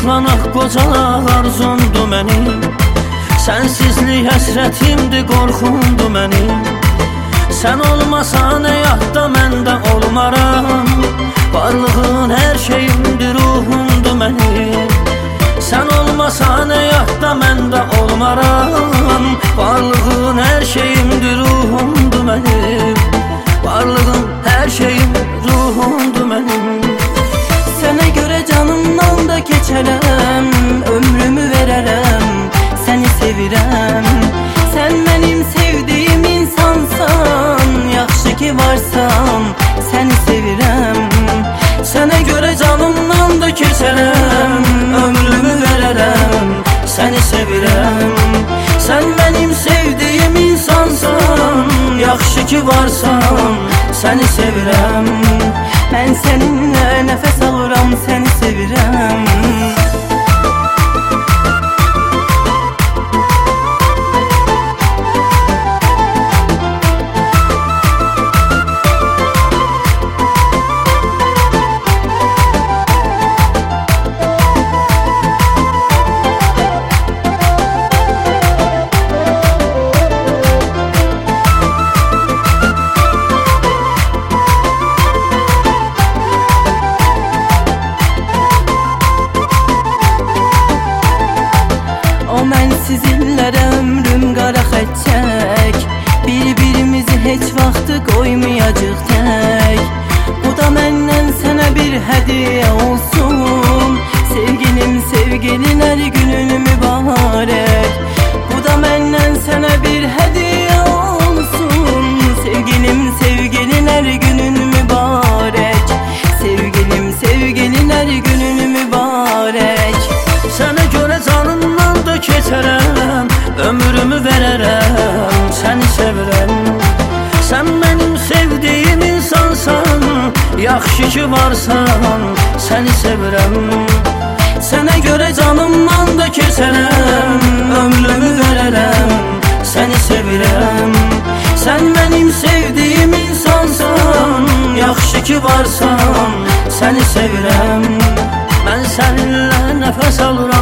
yaşlanaq qocalaq arzumdur mənim. Sənsizlik həsrətimdir, qorxumdur mənim. Sən olmasan həyatda mən də olmaram. Varlığın hər şeyimdir, ruhumdur mənim. Sən olmasan həyatda mən də olmaram. Varlığın hər şeyimdir, ruhumdur mənim. Varlığın hər şeyim, ruhumdur mənim. Sənə görə canımdan da keçərəm, ömrümü verərəm, səni sevirəm. Sən mənim sevdiyim insansan, yaxşı ki varsan, səni sevirəm. Sənə görə canımdan da keçərəm, ömrümü verərəm, səni sevirəm. Sən mənim sevdiyim insansan, yaxşı ki varsan, səni sevirəm. Mən səninlə nəfəs alıram, səni sevirəm. Mənsiz illərə ömrüm qara xət çək, bir-birimizi heç vaxtı qoymayacaq tək. Bu da məndən sənə bir hədiyyə olsun, sevgilim sevgililər günün mübarək. Bu da məndən sənə bir hədiyyə olsun, sevgilim sevgililər günün mübarək. Sevgilim sevgililər günün mübarək. Sənə görə canımdan da keçərəm, ömrümü verərəm, səni sevirəm. Sən mənim sevdiyim insansan, yaxşı ki varsan, səni sevirəm. Sənə görə canımdan da keçərəm, ömrümü verərəm, səni sevirəm. Sən mənim sevdiyim insansan, yaxşı ki varsan, səni sevirəm. Mən səninlə nəfəs alıram.